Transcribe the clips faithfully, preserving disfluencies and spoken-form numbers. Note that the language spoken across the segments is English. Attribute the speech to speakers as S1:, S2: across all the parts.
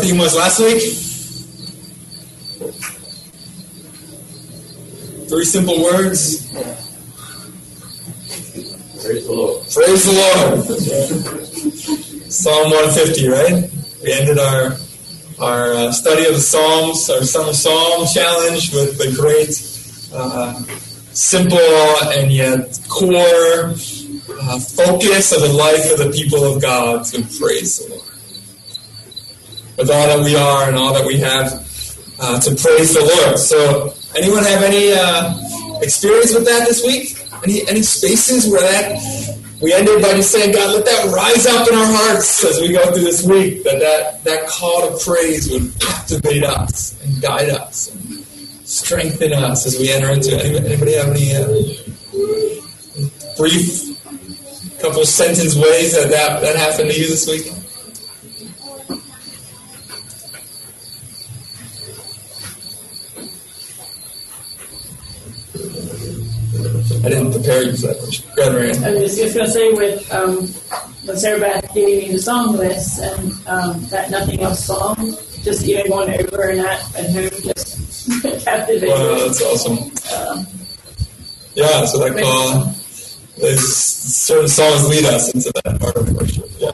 S1: theme was last week? Three simple words.
S2: Praise the Lord.
S1: Praise the Lord. Psalm one fifty, right? We ended our our uh, study of the Psalms, our Summer Psalm Challenge with the great, uh, simple and yet core uh, focus of the life of the people of God to praise the Lord. With all that we are and all that we have, uh, to praise the Lord. So, anyone have any uh, experience with that this week? Any any spaces where that we ended by just saying, God, let that rise up in our hearts as we go through this week, that that, that call to praise would activate us and guide us and strengthen us as we enter into it. Anybody, anybody have any uh, brief couple sentence ways that, that that happened to you this week? I didn't prepare you for that question. Go ahead, Marianne.
S3: I was just going to say with um, when Sarah Beth gave me the song list and um, that Nothing Else song, just even going over and that at home just captivated.
S1: Wow, that's awesome.
S3: Um,
S1: yeah, so that call, there's certain songs lead us into that part of worship. Yeah.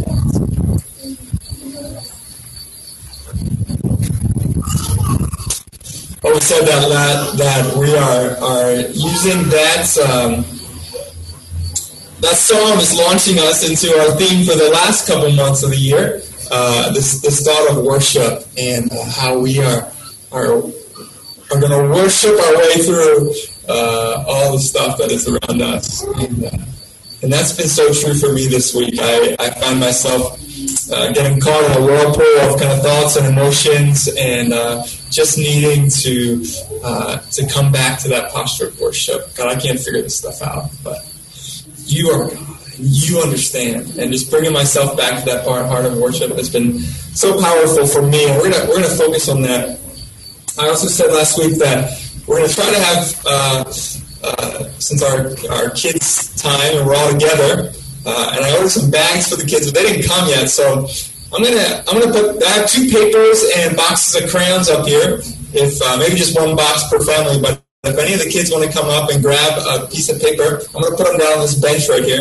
S1: Oh, we said that that, that we are are using that um, that psalm is launching us into our theme for the last couple months of the year. Uh, this this thought of worship and uh, how we are are are going to worship our way through uh, all the stuff that is around us, and uh, and that's been so true for me this week. I I find myself Uh, getting caught in a whirlpool of kind of thoughts and emotions, and uh, just needing to uh, to come back to that posture of worship. God, I can't figure this stuff out, but you are God, and you understand. And just bringing myself back to that part, heart of worship has been so powerful for me. And we're gonna we're gonna focus on that. I also said last week that we're gonna try to have uh, uh, since our our kids' time and we're all together. Uh, and I ordered some bags for the kids, but they didn't come yet. So I'm gonna I'm gonna put I have two papers and boxes of crayons up here. If uh, maybe just one box per family, but if any of the kids want to come up and grab a piece of paper, I'm gonna put them down on this bench right here.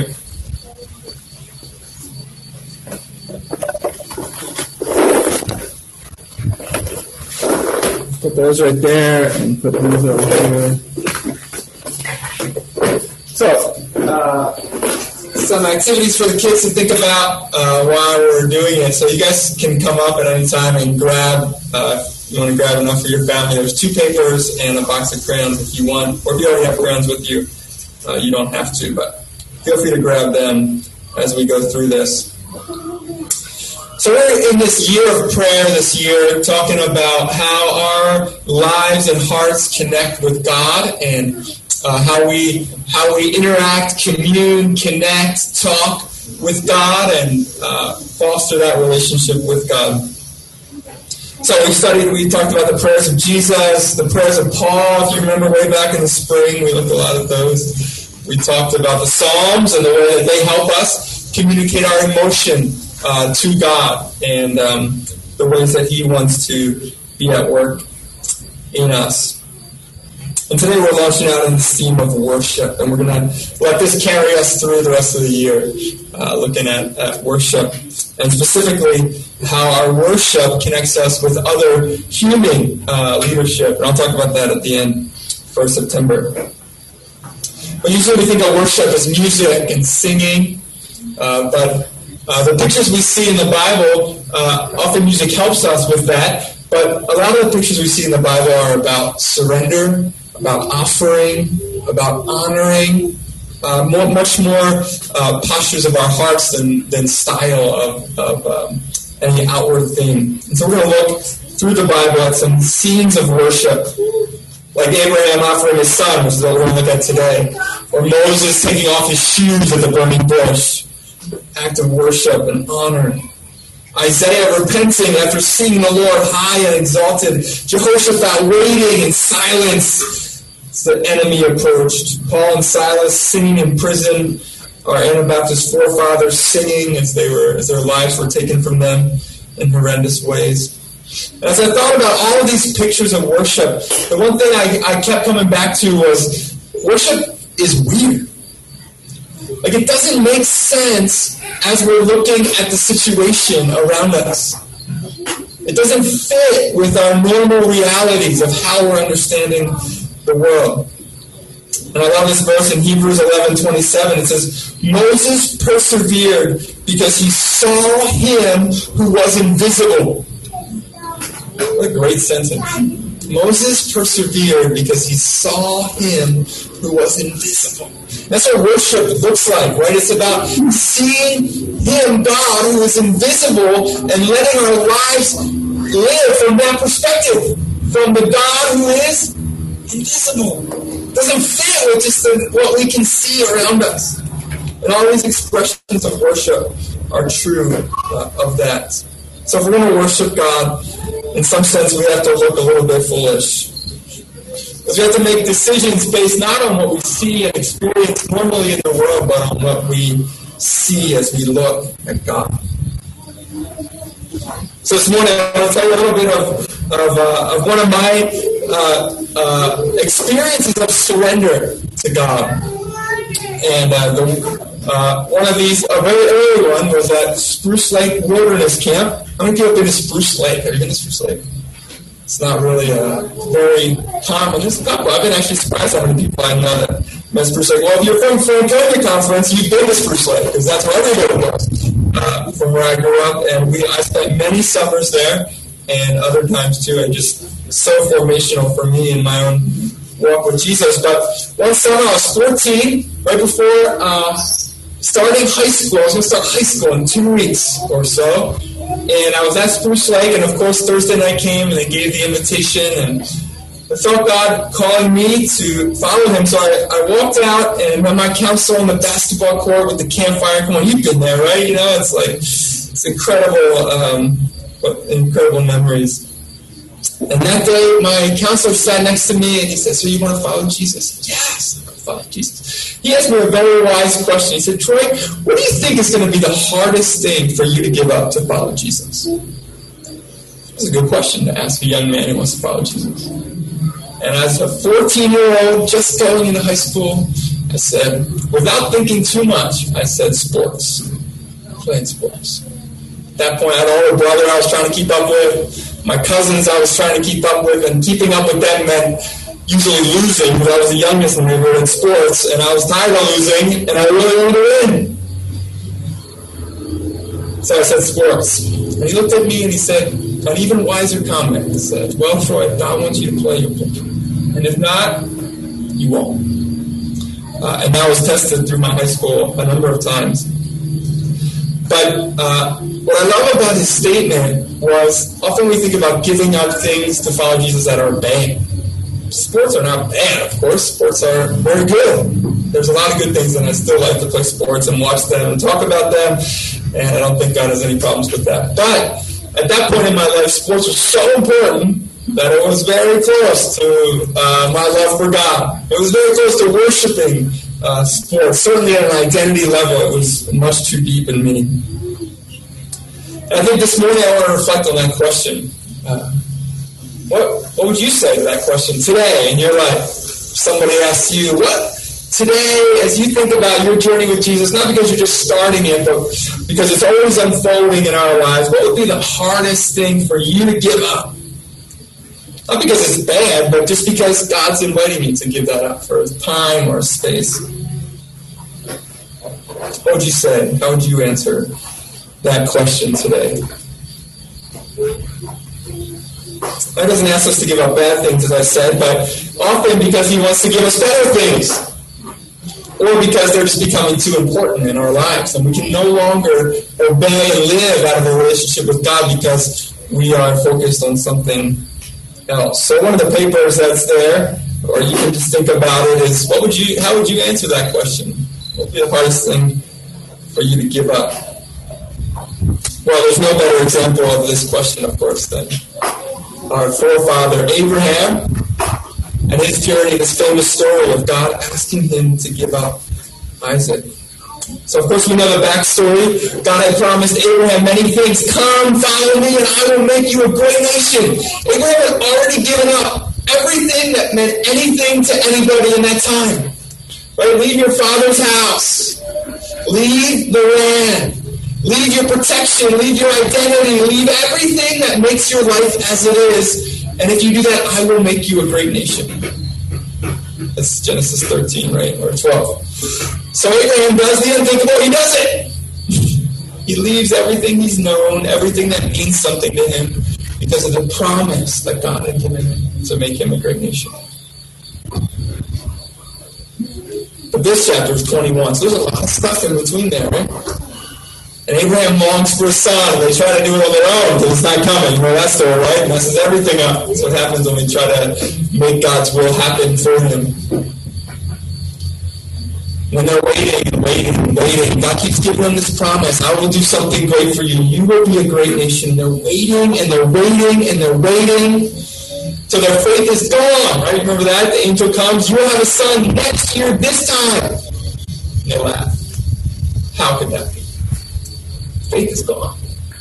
S1: Put those right there and put these over here. So. Uh, Some activities for the kids to think about uh, while we're doing it. So you guys can come up at any time and grab, uh, if you want to grab enough for your family. There's two papers and a box of crayons if you want. Or if you already have crayons with you, uh, you don't have to. But feel free to grab them as we go through this. So we're in this year of prayer this year, talking about how our lives and hearts connect with God, and Uh, how we how we interact, commune, connect, talk with God, and uh, foster that relationship with God. So we studied, we talked about the prayers of Jesus, the prayers of Paul. If you remember way back in the spring, we looked a lot at those. We talked about the Psalms and the way that they help us communicate our emotion uh, to God, and um, the ways that He wants to be at work in us. And today we're launching out in the theme of worship, and we're going to let this carry us through the rest of the year, uh, looking at, at worship, and specifically how our worship connects us with other human uh, leadership. And I'll talk about that at the end for September. But usually we think of worship as music and singing, uh, but uh, the pictures we see in the Bible, uh, often music helps us with that, but a lot of the pictures we see in the Bible are about surrender, about offering, about honoring, uh, more, much more uh, postures of our hearts than, than style of, of um, any outward thing. And so we're going to look through the Bible at some scenes of worship, like Abraham offering his son, which is what we're going to look at today, or Moses taking off his shoes at the burning bush, act of worship and honor. Isaiah repenting after seeing the Lord high and exalted, Jehoshaphat waiting in silence as the enemy approached, Paul and Silas singing in prison, our Anabaptist forefathers singing as they were as their lives were taken from them, in horrendous ways. And as I thought about all of these pictures of worship, the one thing I, I kept coming back to was worship is weird. Like, it doesn't make sense as we're looking at the situation around us. It doesn't fit with our normal realities of how we're understanding the world. And I love this verse in Hebrews eleven twenty-seven. It says, Moses persevered because he saw him who was invisible. What a great sentence. Moses persevered because he saw him who was invisible. That's what worship looks like, right? It's about seeing him, God, who is invisible, and letting our lives live from that perspective, from the God who is invisible. It doesn't fit with just the, what we can see around us. And all these expressions of worship are true uh, of that. So if we're going to worship God, in some sense, we have to look a little bit foolish. Because we have to make decisions based not on what we see and experience normally in the world, but on what we see as we look at God. So this morning, I want to tell you a little bit of, of, uh, of one of my uh, uh, experiences of surrender to God. And uh, the, uh, one of these, a very early one, was at Spruce Lake Wilderness Camp. How many people have been to Spruce Lake? Have you been to Spruce Lake? It's not really uh, very common. It's not, I've been actually surprised how many people I know that met Spruce Lake. Well, if you're from Franconia Conference, you've been to Spruce Lake, because that's where everybody goes. Uh, from where I grew up, and we I spent many summers there, and other times too. And just so formational for me in my own walk with Jesus. But one summer I was fourteen, right before uh, starting high school. I was going to start high school in two weeks or so, and I was at Spruce Lake, and of course Thursday night came, and they gave the invitation, and I felt God calling me to follow him. So I, I walked out and met my counselor on the basketball court with the campfire. Come on, you've been there, right? You know, it's like, it's incredible, um, incredible memories. And that day, my counselor sat next to me and he said, so you want to follow Jesus? Yes, I want to follow Jesus. He asked me a very wise question. He said, Troy, what do you think is going to be the hardest thing for you to give up to follow Jesus? That's a good question to ask a young man who wants to follow Jesus. And as a fourteen-year-old just going into high school, I said, without thinking too much, I said sports. Playing sports. At that point, I had an older brother I was trying to keep up with. My cousins I was trying to keep up with. And keeping up with them meant usually losing, because I was the youngest and they were in sports. And I was tired of losing, and I really wanted to win. So I said sports. And he looked at me and he said, an even wiser comment. He said, well, Troy, if God wants you to play, you'll play. And if not, you won't. Uh, and that was tested through my high school a number of times. But uh, what I love about his statement was, often we think about giving up things to follow Jesus that are bad. Sports are not bad, of course. Sports are very good. There's a lot of good things, and I still like to play sports and watch them and talk about them. And I don't think God has any problems with that. But at that point in my life, sports was so important that it was very close to uh, my love for God. It was very close to worshiping uh, sports. Certainly at an identity level, it was much too deep in me. And I think this morning I want to reflect on that question. Uh, what, what would you say to that question today in your life? Somebody asks you, what? Today, as you think about your journey with Jesus, not because you're just starting it, but because it's always unfolding in our lives, what would be the hardest thing for you to give up? Not because it's bad, but just because God's inviting you to give that up for a time or a space. What would you say? How would you answer that question today? God doesn't ask us to give up bad things, as I said, but often because he wants to give us better things. Or because they're just becoming too important in our lives, and we can no longer obey and live out of a relationship with God because we are focused on something else. So one of the papers that's there, or you can just think about it, is what would you? How would you answer that question? What would be the hardest thing for you to give up? Well, there's no better example of this question, of course, than our forefather Abraham. And his journey, this famous story of God asking him to give up Isaac. So, of course, we know the backstory. God had promised Abraham many things. Come, follow me, and I will make you a great nation. Abraham had already given up everything that meant anything to anybody in that time. Right? Leave your father's house. Leave the land. Leave your protection. Leave your identity. Leave everything that makes your life as it is. And if you do that, I will make you a great nation. That's Genesis thirteen, right? Or twelve. So Abraham does the unthinkable. He does it. He leaves everything he's known, everything that means something to him, because of the promise that God had given him to make him a great nation. But this chapter is twenty-one, so there's a lot of stuff in between there, right? And Abraham longs for a son, and they try to do it on their own because it's not coming. You know that story, right? It messes everything up. That's what happens when we try to make God's will happen for him. When they're waiting, waiting, waiting, God keeps giving them this promise. I will do something great for you. You will be a great nation. They're waiting, and they're waiting, and they're waiting. So their faith is gone, right? Remember that? The angel comes. You will have a son next year, this time. And they laugh. How could that be? Faith is gone.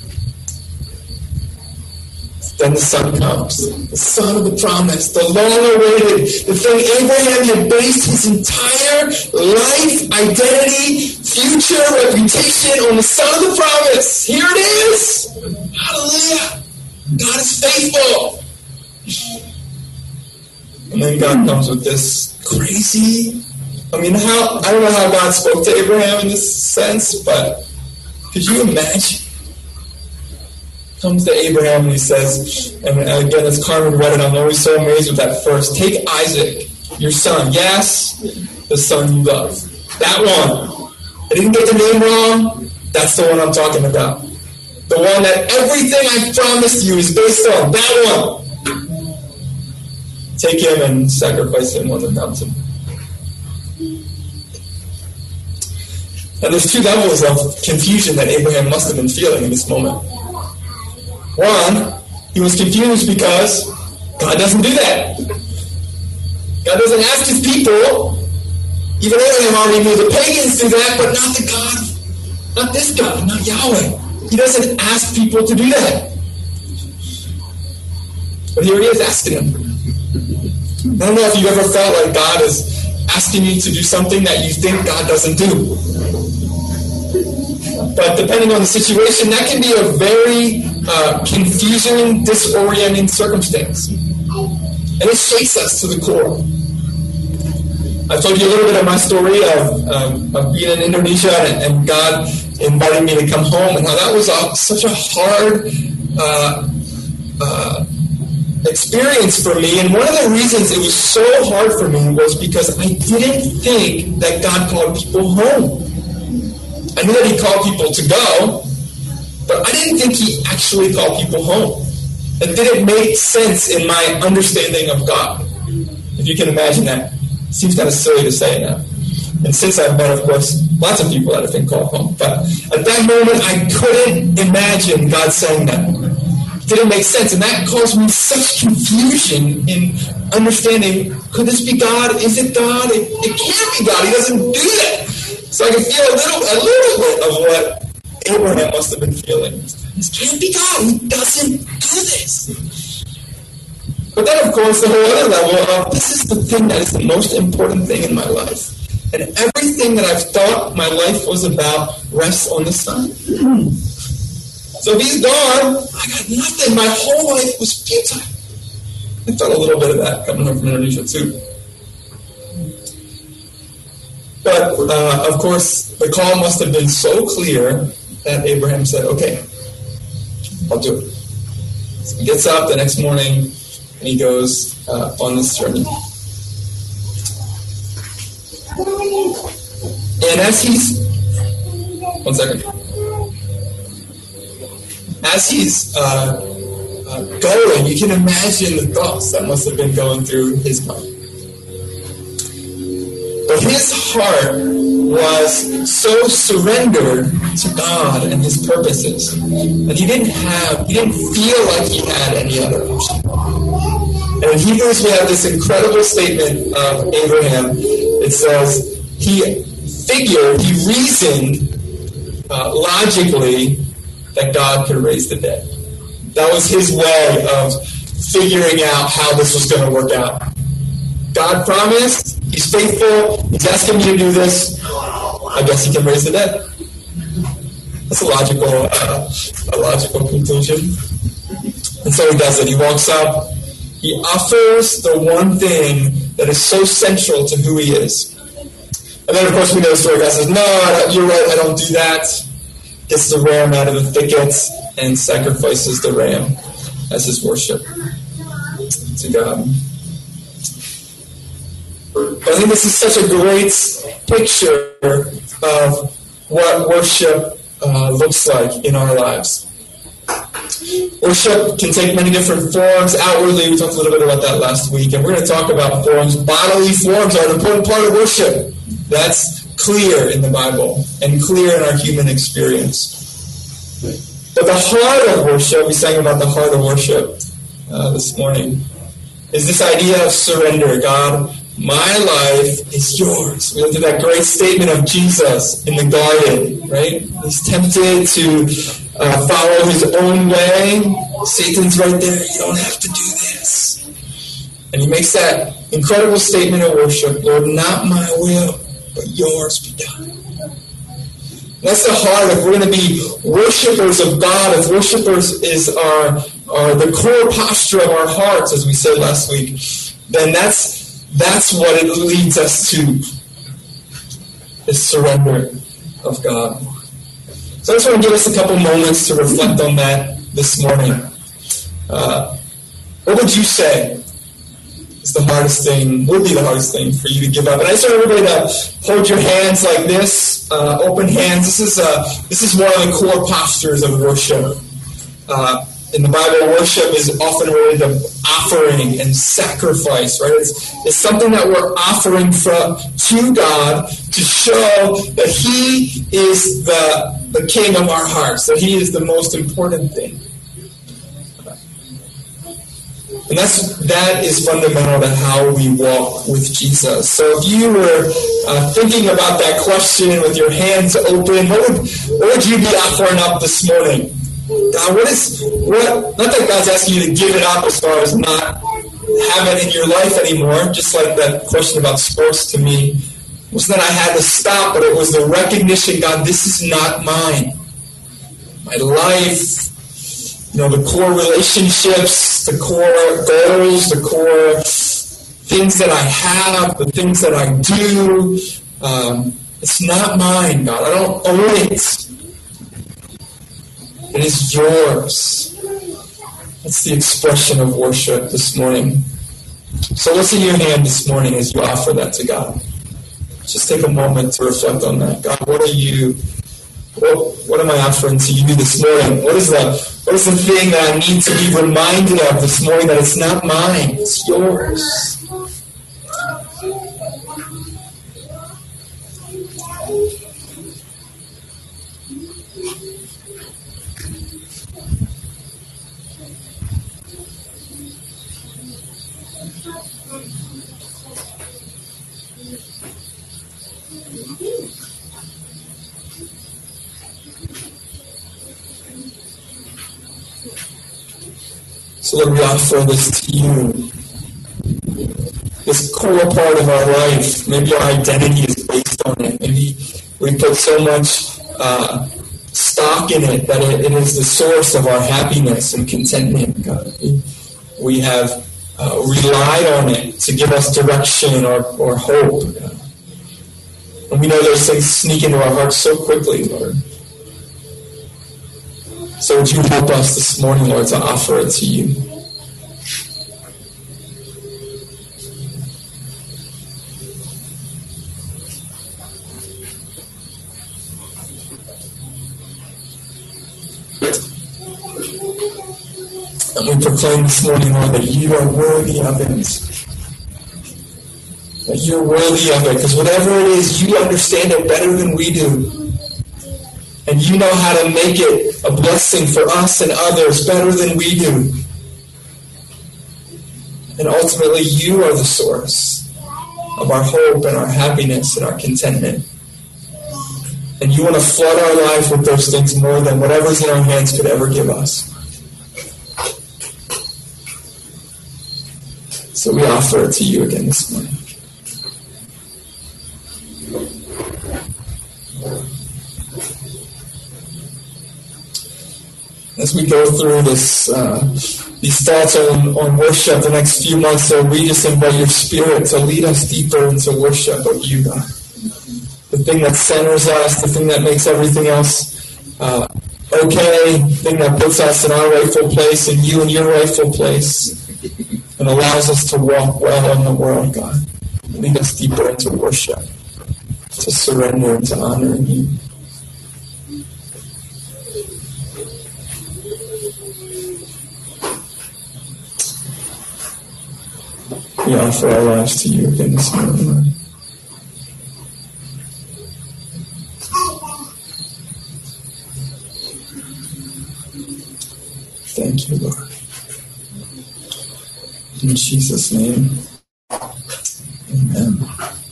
S1: Then the son comes. The son of the promise. The long-awaited. The thing Abraham had based his entire life, identity, future, reputation on the son of the promise. Here it is. Hallelujah. God is faithful. And then God comes with this crazy... I mean, how I don't know how God spoke to Abraham in this sense, but could you imagine? Comes to Abraham and he says, and again, as Carmen read it, I'm always so amazed with that first. Take Isaac, your son. Yes, the son you love. That one. I didn't get the name wrong. That's the one I'm talking about. The one that everything I promised you is based on. That one. Take him and sacrifice him on the mountain. And there's two levels of confusion that Abraham must have been feeling in this moment. One, he was confused because God doesn't do that. God doesn't ask his people. Even Abraham already knew the pagans do that, but not the God, not this God, not Yahweh. He doesn't ask people to do that. But here he is asking him. I don't know if you ever felt like God is asking you to do something that you think God doesn't do. But depending on the situation, that can be a very uh, confusing, disorienting circumstance. And it shakes us to the core. I told you a little bit of my story of, um, of being in Indonesia and, and God inviting me to come home, and how that was a, such a hard uh, uh, experience for me. And one of the reasons it was so hard for me was because I didn't think that God called people home. I knew that he called people to go, but I didn't think he actually called people home. It didn't make sense in my understanding of God. If you can imagine that. It seems kind of silly to say now. And since I've met, of course, lots of people that have been called home. But at that moment, I couldn't imagine God saying that. It didn't make sense. And that caused me such confusion in understanding, could this be God? Is it God? It, it can't be God. He doesn't do that. So I could feel a little, a little bit of what Abraham must have been feeling. This can't be God. He doesn't do this. But then, of course, the whole other level of this is the thing that is the most important thing in my life. And everything that I've thought my life was about rests on the Son. So if he's gone, I got nothing. My whole life was futile. I felt a little bit of that coming home from Indonesia, too. But, uh, of course, the call must have been so clear that Abraham said, okay, I'll do it. So he gets up the next morning and he goes uh, on this journey. And as he's... One second. As he's uh, uh, going, you can imagine the thoughts that must have been going through his mind. But his heart was so surrendered to God and his purposes that he didn't have, he didn't feel like he had any other option. And in Hebrews we have this incredible statement of Abraham. It says, he figured, he reasoned uh, logically that God could raise the dead. That was his way of figuring out how this was going to work out. God promised, he's faithful, he's asking me to do this, I guess he can raise the dead. That's a logical, uh, a logical conclusion. And so he does it. He walks up, he offers the one thing that is so central to who he is. And then, of course, we know the story. God says, no, you're right, I don't do that. Gets the ram out of the thickets and sacrifices the ram as his worship to God. I think this is such a great picture of what worship uh, looks like in our lives. Worship can take many different forms. Outwardly, we talked a little bit about that last week, and we're going to talk about forms. Bodily forms are an important part of worship. That's clear in the Bible and clear in our human experience. But the heart of worship, we sang about the heart of worship uh, this morning, is this idea of surrender. God, my life is yours. We looked at that great statement of Jesus in the garden, right? He's tempted to uh, follow his own way. Satan's right there. You don't have to do this. And he makes that incredible statement of worship, Lord, not my will, but yours be done. That's the heart. If we're going to be worshipers of God, if worshipers is our, our the core posture of our hearts, as we said last week, then that's that's what it leads us to, is surrender of God. So I just want to give us a couple moments to reflect on that this morning. Uh, what would you say is the hardest thing, would be the hardest thing for you to give up? And I just want everybody to hold your hands like this, uh, open hands. This is uh, this is one of the core postures of worship. Uh, in the Bible, worship is often related to offering and sacrifice, right? It's, it's something that we're offering from, to God to show that he is the, the king of our hearts, that he is the most important thing. And that's, that is fundamental to how we walk with Jesus. So if you were uh, thinking about that question with your hands open, what would, what would you be offering up this morning? God, what is, what, not that God's asking you to give it up as far as not have it in your life anymore, just like that question about sports to me. It wasn't that I had to stop, but it was the recognition, God, this is not mine. My life, you know, the core relationships, the core goals, the core things that I have, the things that I do, um, it's not mine, God. I don't own it. It is yours. That's the expression of worship this morning. So what's in your hand this morning as you offer that to God? Just take a moment to reflect on that. God, what are you, what, what am I offering to you this morning? What is the, what is the thing that I need to be reminded of this morning that it's not mine, it's yours? So Lord, we offer this to you. This core part of our life. Maybe our identity is based on it. Maybe we put so much uh, stock in it that it, it is the source of our happiness and contentment, God. We, we have uh, relied on it to give us direction or, or hope, God. And we know those things sneak into our hearts so quickly, Lord. So would you help us this morning, Lord, to offer it to you? And we proclaim this morning, Lord, that you are worthy of it. That you're worthy of it. Because whatever it is, you understand it better than we do. And you know how to make it a blessing for us and others better than we do. And ultimately, you are the source of our hope and our happiness and our contentment. And you want to flood our life with those things more than whatever's in our hands could ever give us. So we offer it to you again this morning. As we go through this, uh, these thoughts on, on worship the next few months, so we just invite your Spirit to lead us deeper into worship of you, God. The thing that centers us, the thing that makes everything else uh, okay, the thing that puts us in our rightful place and you in your rightful place, and allows us to walk well in the world, God. Lead us deeper into worship, to surrender and to honor you. We offer our lives to you again this morning, Lord. Thank you, Lord. In Jesus' name, amen.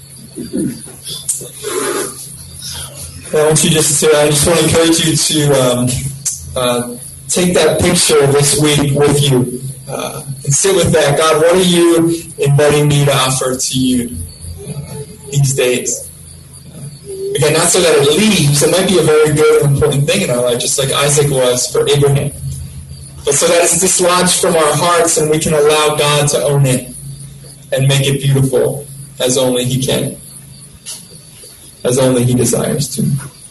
S1: I want you just to, I just want to encourage you to um, uh, take that picture this week with you uh, and sit with that. God, what are you inviting me to offer to you uh, these days? Uh, again, not so that it leaves. It might be a very good and important thing in our life, just like Isaac was for Abraham. But so that it's dislodged from our hearts and we can allow God to own it and make it beautiful as only He can, as only He desires to.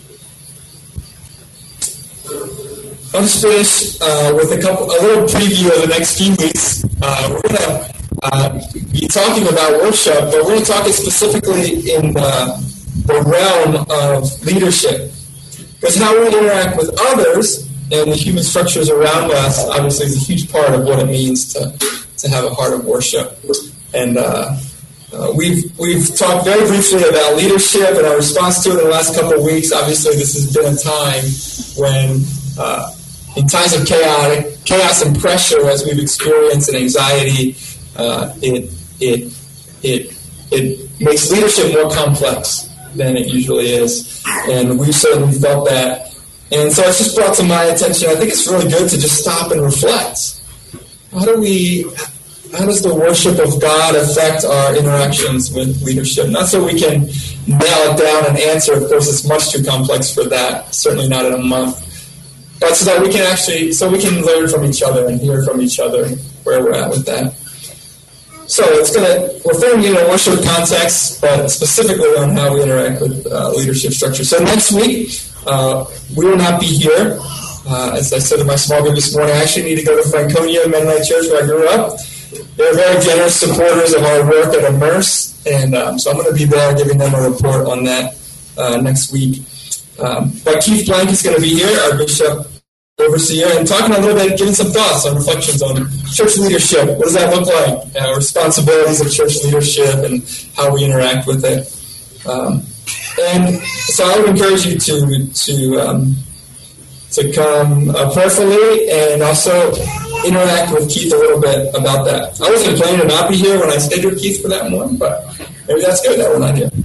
S1: I'll just finish uh, with a couple, a little preview of the next few weeks. Uh, we're going to uh, be talking about worship, but we're going to talk specifically in the, the realm of leadership. Because how we interact with others and the human structures around us, obviously, is a huge part of what it means to, to have a heart of worship. And uh, uh, we've we've talked very briefly about leadership and our response to it in the last couple of weeks. Obviously, this has been a time when, uh, in times of chaotic, chaos and pressure, as we've experienced, and anxiety, uh, it it it it makes leadership more complex than it usually is, and we've certainly felt that. And so it's just brought to my attention, I think it's really good to just stop and reflect. How do we, how does the worship of God affect our interactions with leadership? Not so we can nail it down and answer. Of course, it's much too complex for that. Certainly not in a month. But so that we can actually, so we can learn from each other and hear from each other where we're at with that. So it's going to, we're throwing in a worship context, but specifically on how we interact with uh, leadership structure. So next week, Uh, we will not be here. Uh, as I said in my small group this morning, I actually need to go to Franconia Mennonite Church where I grew up. They're very generous supporters of our work at Immerse, and um, so I'm going to be there giving them a report on that uh, next week. Um, but Keith Blank is going to be here, our bishop overseer, and talking a little bit, giving some thoughts on reflections on church leadership. What does that look like? Uh, responsibilities of church leadership and how we interact with it. Um, And so I would encourage you to to um, to come uh, prayerfully and also interact with Keith a little bit about that. I wasn't planning to not be here when I stayed with Keith for that morning, but maybe that's good that we're not here.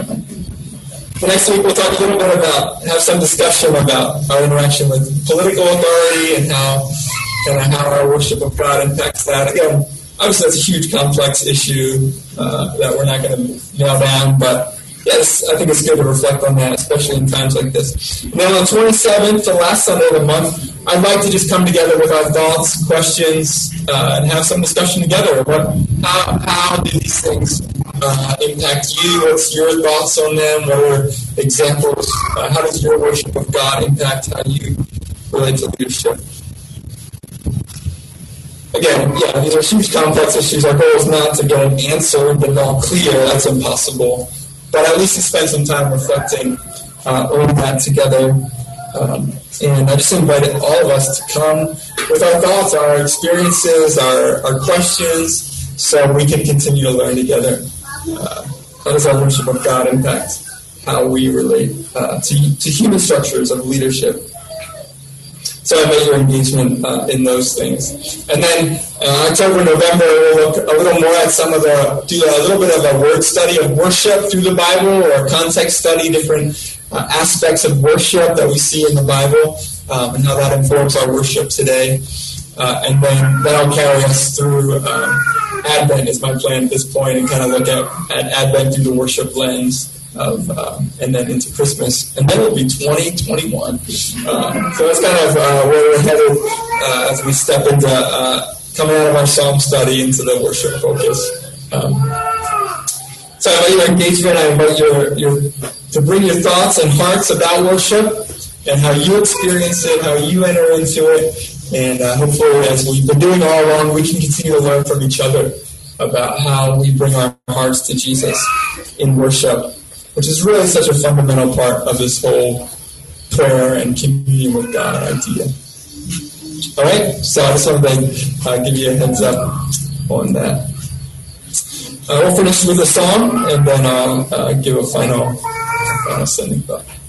S1: The next week we'll talk a little bit about, have some discussion about our interaction with political authority and how kind of how our worship of God impacts that. Again, obviously that's a huge complex issue uh, that we're not going to nail down, but yes, I think it's good to reflect on that, especially in times like this. Now, on the twenty-seventh, the last Sunday of the month, I'd like to just come together with our thoughts, questions, uh, and have some discussion together. What, how, how do these things uh, impact you? What's your thoughts on them? What are examples? Uh, how does your worship of God impact how you relate to leadership? Again, yeah, these are huge, complex issues. Our goal is not to get an answer and all clear. That's impossible. But at least to spend some time reflecting uh, on that together. Um, and I just invited all of us to come with our thoughts, our experiences, our, our questions, so we can continue to learn together. Uh, how does our worship of God impact how we relate uh, to, to human structures of leadership? So I invite your engagement uh, in those things. And then uh, October, November, we'll look a little more at some of the, do a little bit of a word study of worship through the Bible or context study, different uh, aspects of worship that we see in the Bible um, and how that informs our worship today. Uh, and then that'll carry us through um, Advent is my plan at this point, and kind of look at, at Advent through the worship lens. Of, um, and then into Christmas, and then it'll be twenty twenty-one. Uh, so that's kind of uh, where we're headed uh, as we step into uh, coming out of our psalm study into the worship focus. Um, so I invite your engagement. I invite your, your to bring your thoughts and hearts about worship and how you experience it, how you enter into it, and uh, hopefully, as we've been doing all along, we can continue to learn from each other about how we bring our hearts to Jesus in worship, which is really such a fundamental part of this whole prayer and communion with God idea. All right, so I just wanted to uh, give you a heads up on that. Uh, we'll finish with a song, and then I'll uh, give a final, final sending thought.